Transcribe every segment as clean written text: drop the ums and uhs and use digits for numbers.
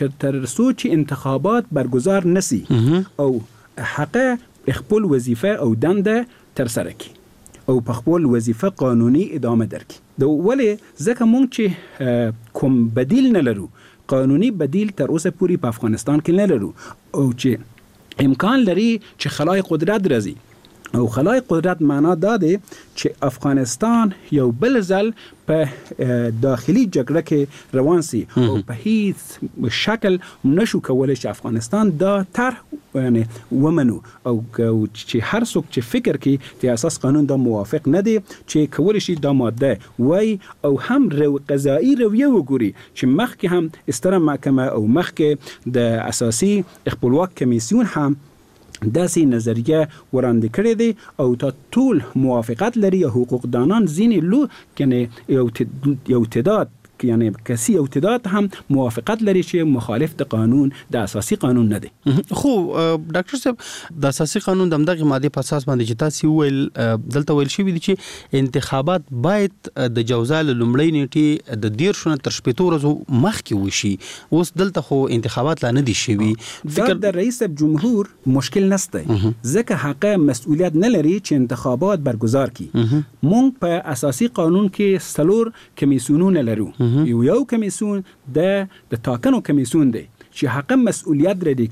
تر څو چې انتخابات برگزار نسی او حق خپل وظیفه او دنده تر سره کی او په خپل وظیفه قانوني ادامه درکړي. د ولې ځکه مونږ چې کوم بدیل نه لرو، قانوني بدیل تر اوسه پوری په افغانستان کې نه لرو، او چې امکان لري چې خلای قدرت راځي. او خلای قدرت معنا داده چې افغانستان یو بل ځل په داخلي جګړه کې روان سي او په هیڅ شکل نشو کولای چې افغانستان دا طرح یعنی ومنو، او چې هر څوک چې فکر کوي چې اساس قانون دا موافق نه دی چې کولای شي دا ماده وای او هم قضایی رویه وګوري چې مخکې هم ستره محکمه او مخکې د اساسي خپلواک کمیسیون هم داسې نظریه وړاندې کړې دي او تا ټول موافقت لري. حقوقدانان ځینې کنه یو تعداد یعنی کسی او تعداد هم موافقت لري چې مخالف د قانون د اساسي قانون نه دي. خو ډاکټر صاحب د اساسي قانون د دغه ماده په اساس باندې چې تاسو ویل دلته ویل شوی دي چې انتخابات باید د جوزال لومړی نیټه د 10 تر 15 ورځې مخکې وشي. اوس دلته خو انتخابات لا نه دي شوی. فکر د رئیس جمهور مشکل نشته ځکه حق مسؤلیت نه لري چې انتخابات برگزار کړي. مونږ په اساسي قانون کې 3 کمیسیونونه لرو. یو کمیسیون د ټاکنو کمیسیون دی چې حق مسؤلیت لري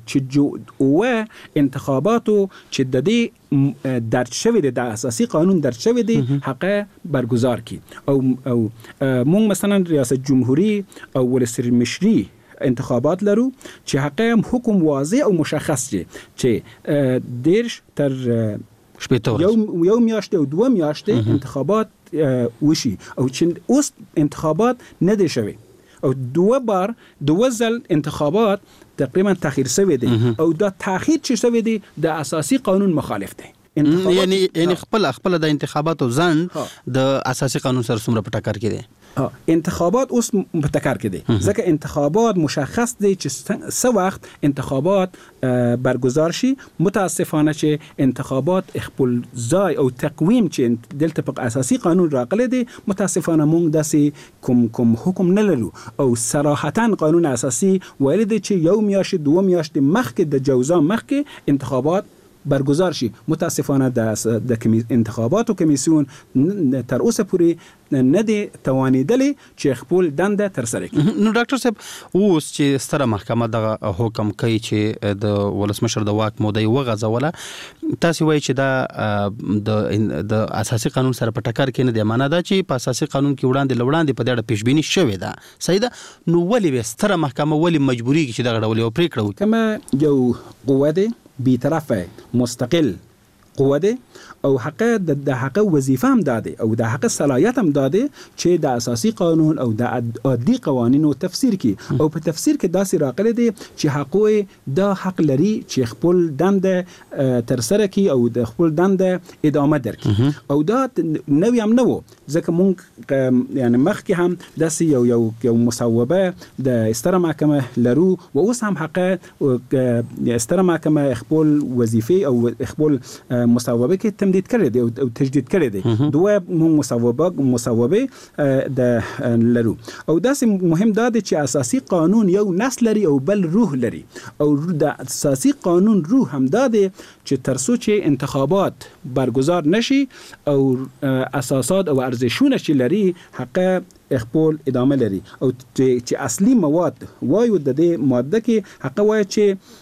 چې انتخاباتو چې د دې درج شوی دی د اساسي قانون درج شوی دی حق برگزار کی. او مونږ مثلا ریاست جمهوری او ولسمشری مشری انتخابات لرو چې حق حکم واضح او مشخص دی چې دیرش تر یو میاشت او 2 میاشت انتخابات وشي او چې اوس انتخابات نه دي شوی او 2 ځل انتخابات تقریبا تاخیر شوی دی او دا تاخیر چې شوی دی د اساسي قانون مخالف دی. یعنی خپل د انتخاباتو ځن د اساسي قانون سره څومره په ټکر کې دي. انتخابات اوس په ټکر کې دي ځکه انتخابات مشخص دي چې څه وخت انتخابات برگزار شي. متاسفانه چې انتخابات خپل ځای او تقویم چې دلته په اساسي قانون راغلي دي متاسفانه مونږ داسې کوم حکم نه لرو او صراحتا قانون اساسي ویل دي چې 1 میاشت 2 میاشت مخکې د جوزا مخکې انتخابات برگزار شي. متاسفانه د انتخاباتو کمیسیون تر اوسه پورې نه دي توانیدلی چې خپل دنده تر سره کړي. نو ډاکټر صاحب اوس چې ستره محکمه د حکم کوي چې د ولسمشر د واک موده وغځوله، تاسو وایي چې دا د اساسي قانون سره په ټکر کې نه دی. معنا دا چې په اساسي قانون کې وړاندې په دې پیشبینی شوې ده. صحیح ده. نو ولې ستره محکمه ولې مجبوري چې دغه ډول یو پریکړه وکړي؟ کما یو قوه ده بی‌طرفه مستقل قوه ده او حق د حق وظیفه هم داده او د حق صلاحیت هم داده چې د اساسي قانون او د عادي قوانینو تفسیر کی او په تفسیر کې داسې راغلي دي چې حقوق د حق لري چې خپل دنده تر سره کی او د خپل دنده ادامه درکړي. او دا نوې هم نه و ځکه مونږ یعنی مخکې هم داسې یو مصوبه د ستره محکمه لرو و اوس هم حق ستره محکمه خپل وظیفه او خپل مصوبه کې تمدید کړی دی او تجدید کړی دی. دوه مصوبه د لرو او داسې مهم دا دی چې اساسي قانون یو نسل لري او بل روح لري او د اساسي قانون روح هم دا دی چې تر څو چې انتخابات برگزار نشي او اساسات او ارزشونه چې لري حق خپل ادامه لري او چې اصلي مواد وایو د دې ماده کې حق وایي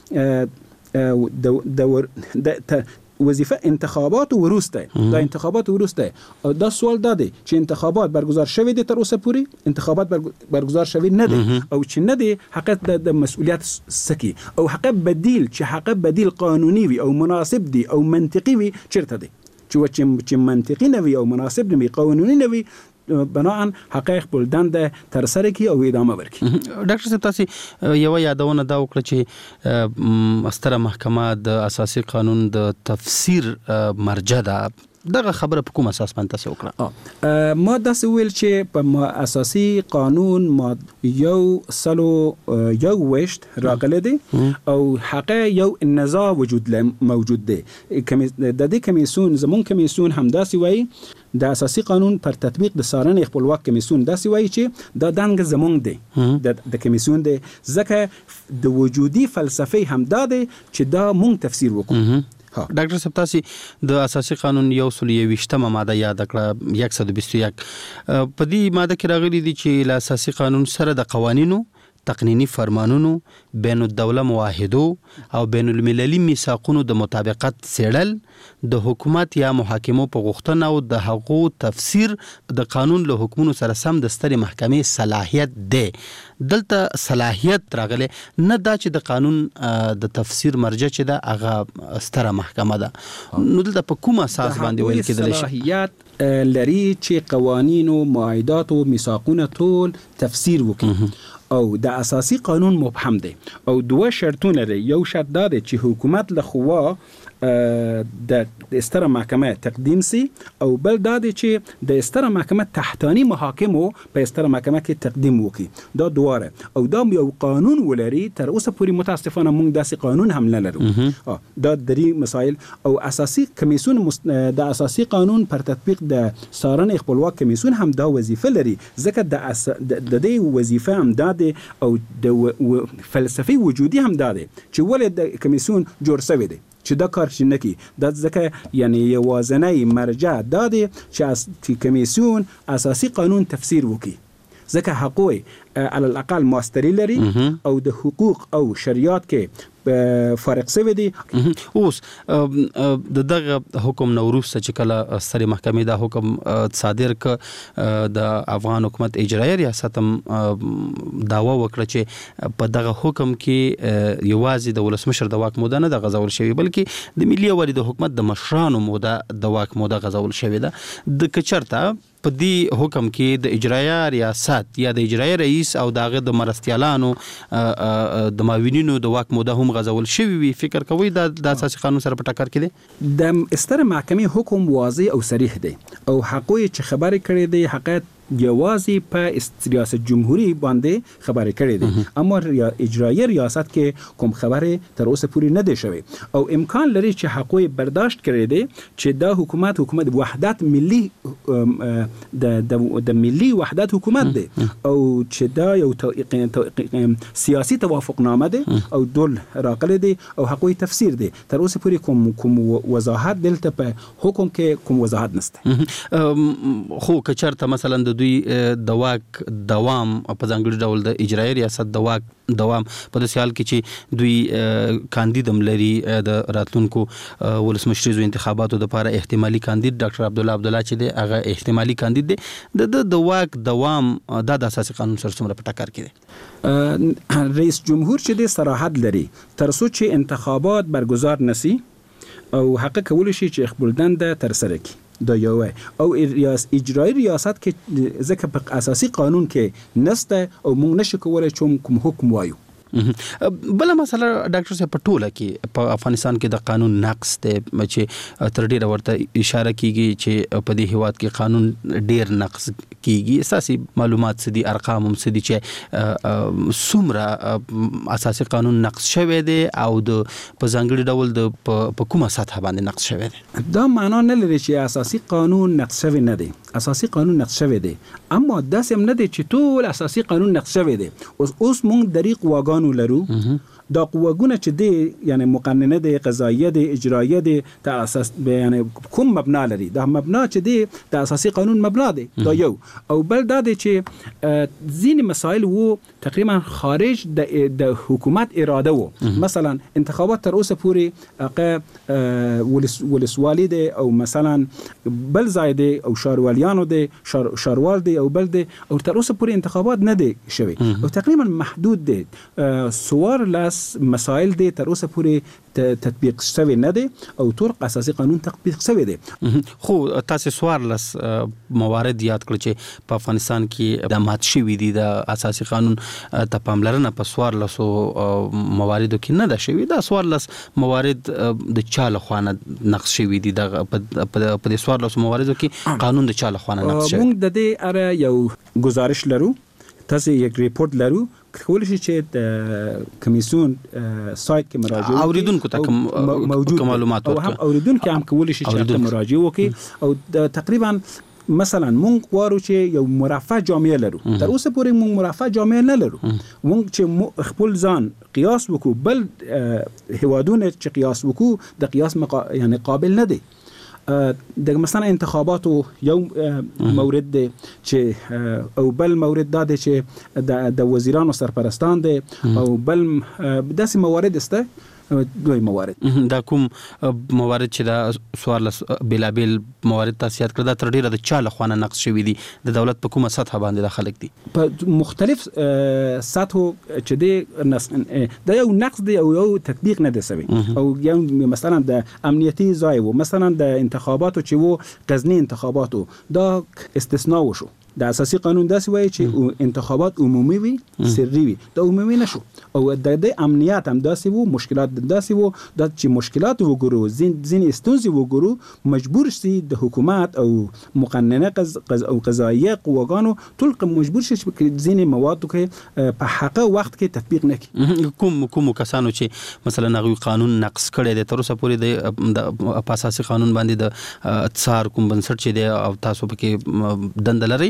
چې وظیفه انتخابات وروسته دا انتخابات وروسته او دا سوال داده چې انتخابات برگزار شوی دي تر اوسه پوری انتخابات برگزار شوی نه دي او چې نه دي حق د مسؤلیت سکی او حق بدیل چې حق بدیل قانوني وي او مناسب دي او منطقي وي چیرته دي چې منطقي نه وي او مناسب نه وي قانوني نه وي بناء حقایق خپل دنده تر سره کی او ادامه ورکړي. ډاکټر صاحب تاسو یو یادونه دا وکړه چې ستره محکمه د اساسي قانون د تفسیر مرجع ده دغه خبره په کوم اساس باندې تاسو وکړه؟ ما داسې ویل چې په اساسي قانون ما یو سلو یو وشت راغلی دی او حقه یو نزاع موجود دی. د دې کمیسیون زمون کمیسیون هم داسې وایي، د اساسي قانون پر تطبیق د څارنې خپلواک کمیسیون داسې وایي چې دا دنګ زمون دی د کمیسیون دی، ځکه د وجودي فلسفه هم دا دی چې دا مونږ تفسیر وکړو. ډاکټر صاحب تاسو د اساسي قانون 121 ماده یاد کړه 121 په دې ماده کې راغلي دي چې له اساسي قانون سره د قوانینو، تقنینی فرمانونو، بین الدوله معاهدو او بین المللي میثاقونو د مطابقت څېړل، د حکومت یا محاکمو په غوښتنه او د هغو تفسیر د قانون له حکمونو سره سم د سترې محکمې صلاحیت دی. دلته صلاحیت راغلی نه دا چې د قانون د تفسیر مرجع چې ده هغه ستره محکمه ده، نو دلته په کوم اساس باندې ویل کېدلی شي؟ صلاحیت لري چې قوانین او معاهدات او میثاقونه ټول تفسیر وکړي او د اساسي قانون مبهم دی او دوه شرطونه لري. یو شرط دا دی چې حکومت له خوا د ستره محکمه تقدیم سي او بل دا دی چې د ستره محکمه تحتانی محاکمو په ستره محکمه کې تقدیم وکړي. دا دواره او دا یو قانون ولري. تر اوسه پورې متاسفانه موږ داسې قانون هم نه لرو. دا درې مسائل او اساسي کمیسیون د اساسي قانون پر تطبیق د څارنې خپلواک کمیسیون هم دا وظیفه لري، ځکه د دې وظیفه هم دا دی او د فلسفي وجودي هم دا دی چې ولې د کمیسیون جوړ شوی دی چې دا کار شي نکي. دا ځکه یعنی یوازنی مرجع دا دی چې کمیسیون اساسي قانون تفسیر وکړي، ځکه حقوق علی الاقل ماستری لري او د حقوق او شریعت کې فارق شوی دی. اوس د دغه حکم نوروسته چې کله سترې محکمې دا حکم صادر ک د افغان حکومت اجرایي ریاست هم دعوا وکړه چې په دغه حکم کې یوازې د ولسمشر د واک موده نه د غځول شوی، بلکې د ملي یووالي د حکومت د مشرانو موده د واک موده غځول شوی ده. د کچرته په دې حکم کې د اجرایي ریاست یا د اجرایي رئیس او دغه د مرستیالانو د معاونینو د واک موده هم غځول شوی وي، فکر کوي د اساسي قانون سره په ټکر کې دي؟ د ستره محکمې حکم واضح او صریح دی او حقوق چې خبرې کړې دي حقیقت یوازې په ریاست جمهوریت باندې خبرې کړې دي، اما اجرایي ریاست کې کوم خبره تر اوسه پوری نه دی شوی او امکان لري چې حقوق برداشت کړي دي چې دا حکومت وحدت ملي د ملي وحدت حکومت دی او چې دا یو سیاسي توافقنامه دی او دول راغلي دي او حقوق تفسیر دی. تر اوسه پوری کوم وضاحت دلته په حکم کې کوم وضاحت نشته. خو کچرته مثلا دوی د واک دوام په ځانګړي ډول د اجرایي ریاست د واک دوام په داسې حال کې چې دوی کاندید هم لري د راتلونکو ولسمشریزو انتخاباتو لپاره احتمالي کاندید ډاکټر عبدالله چې دی هغه احتمالي کاندید دی، د واک دوام د اساسي قانون سره څومره په ټکر کې دی؟ رئیس جمهور چې دی صراحت لري تر څو چې انتخابات برگزار نشي او حق کول شي چې خپل دنده تر سره کړي. دا یو او اجرایي ریاست کې ځکه په اساسي قانون کې نسته او موږ نشو کولای چې کوم حکم وایو. بل مسله ډاکټر صاحب په ټوله کې په افغانستان کې د قانون نقص دی چې تر ډیره ورته اشاره کیږي چې په دې هیواد کې قانون ډیر نقص کیږي. اساسي معلومات سدي ارقام هم سدي چې څومره اساسي قانون نقص شوی دی او د په ځانګړي ډول د په کومه سطح باندې نقص شوی دی؟ دا معنا نه لري چې اساسي قانون نقص شوی نه دی. اساسي قانون نقص شوی دی اما داسې هم نه دی چې ټول اساسي قانون نقص شوی دی. اوس موږ دریق واګانو لرو دا قوانین چې دی یعنی مقننه دی، قضاییه دی، اجراییه دی، تر اساس یعنی کوم مبنا لري. دا مبنا چې دی د اساسي قانون مبنا دی. دا یو او بل دا دی چې ځینې مسائل وو تقریبا خارج د حکومت اراده وو. مثلا انتخابات تر اوسه پورې ولسوالي دی او مثلا بل ځای دی او شاروالیانو دی، شاروال دی او بل دی او تر اوسه پورې انتخابات نه دی شوی او تقریبا محدود دی. 14 مسائل دي تر اوسه پورې تطبیق شوی نه دي او طرق اساسي قانون تطبیق شوی دي. خو تاسو 14 موارد یاد کړل چې په افغانستان کې د مات شوی دي د اساسي قانون ته پاملرنه په 14 مواردو کې نه ده شوی. دا 14 موارد د چا له خوا نقض شوی دي د په 14 مواردو کې قانون د چا له خوا نقض شوی. موږ د دې اره یو گزارش لرو، تاسو یک ریپورت لرو، کولای شي چې د کمیسیون سایت کې مراجعه اوریدونکو ته موجود معلومات او هم اوریدونکو هم کولای شي چې مراجعه وکړي او تقریبا مثلا مونږ غواړو چې یو مرفه جامعه لرو. تر اوسه پورې مونږ مرفه جامعه نه لرو. مونږ چې خپل ځان قیاس وکړو بل هوادونه چې قیاس وکړو د قیاس یعنی قابل نه دي. د مثلا انتخاباتو یو مورد دی چې او بل مورد دا دی چې د وزیرانو سرپرستان دی او بل داسې موارد است. دوی موارد دا کوم موارد چې دا 14 بلابل موارد تاسو یاد کړل دا تر ډیره د چا له خوا نقض شوی دي د دولت په کومه سطح باندې د خلک دي په مختلف سطحو چې دی دا یو نقض دی او یو تطبیق نه دی سوی او یو مثلا د امنیتي ځای و مثلا د انتخاباتو چې وو غزنی انتخاباتو دا استثناء وشو. د اساسي قانون داسې وایي چې انتخابات عمومي وي سري وي، دا عمومي نشو او د امنیت هم داسې وو، مشکلات داسې وو د چې مشکلات وګورو ځینې ستونزې وګورو مجبور شي د حکومت او مقننه او قضاییه قواګانو ټول مجبور شي چې ځینې موادو کې په حق وخت کې تطبیق نکړي. کوم کسانو چې مثلا هغه قانون نقض کړي د تر اوسه پورې د اساسي قانون باندې د څار کوم بنسټ چې دی او تاسو پکې دند لري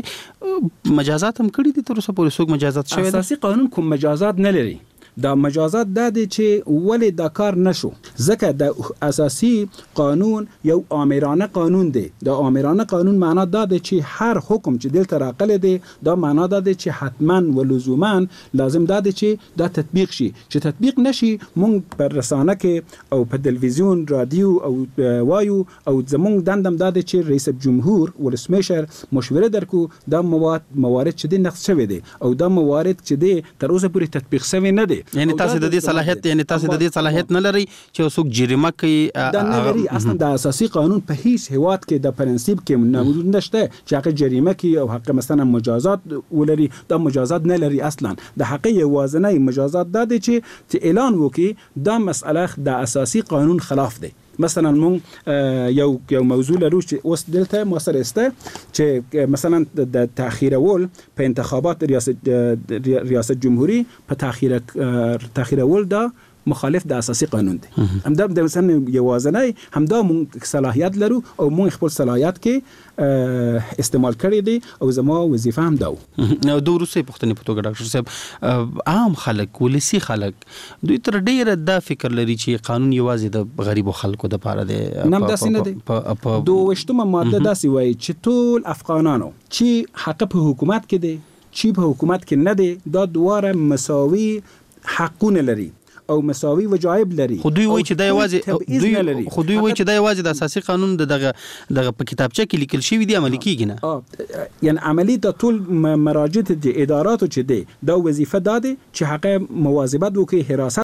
مجازات هم کړی دي تر اوسه پورې څوک مجازات شوی دی؟ اساسي قانون کوم مجازات نه لري. دا مجازات دا دي چې ولې دا کار نشو ځکه د اساسي قانون یو آمرانه قانون دی. د آمرانه قانون معنا دا دی چې هر حکم چې دلته راغلی دی دا معنا دا دی چې حتما و لزوما لازم دا دی چې دا تطبیق شي. چې تطبیق نشي مونږ پر رسانه کې او په تلویزیون رادیو او وایو او زمونږ دندم دا دی چې رئیس جمهور ولسمشر مشوره درکو دا موارد چې دی نقض شوی دی او دا موارد چې دی تر اوسه پورې تطبیق شوی نه دی. یعنی تاسو د دې صلاحیت نه لري چې څوک جریمه کوي دا نه لري. اصلا د اساسي قانون په هیڅ هیواد کې د پرنسيپ کې موجود نشته چې هغه جریمه کوي او حق مثلا مجازات ولري. دا مجازات نه لري اصلا. د حق یوازنی مجازات دا دی چې اعلان وکړي دا مسأله د اساسي قانون خلاف دی. مثلا مون یو موضوع لرو چې اوس دلته موثر است چې مثلا د تاخیرول په انتخابات ریاست جمهوری په تاخیرول دا مخالف د اساسي قانون دی. همدا د مثلا یوازنی همدا مونږ صلاحیت لرو او مونږ خپل صلاحیت کې استعمال کړی دی او زما وظیفه هم دا و. نو د روسي پښتنې په توګه ډاکټر صاحب عام خلک ولسی خلک دوی تر ډیره دا فکر لري چې قانون یوازې د غریبو خلکو د پاره دی. نم داسې نه دی. 22 ماده داسې وایي چې ټول افغانانو چې حق په حکومت کې دی چې په حکومت کې نه دی دا دواره مساوي حقونه لري او مساوي وجایب لري. خو دوی وایي چې دا یوازې د اساسي قانون دغه په کتابچه کې لیکل شوی دی عملي کیږي نه. یعنی عملي د ټول مراجع د اداراتو چې دی دا وظیفه ده چې حق مواظبت وکړي، حراست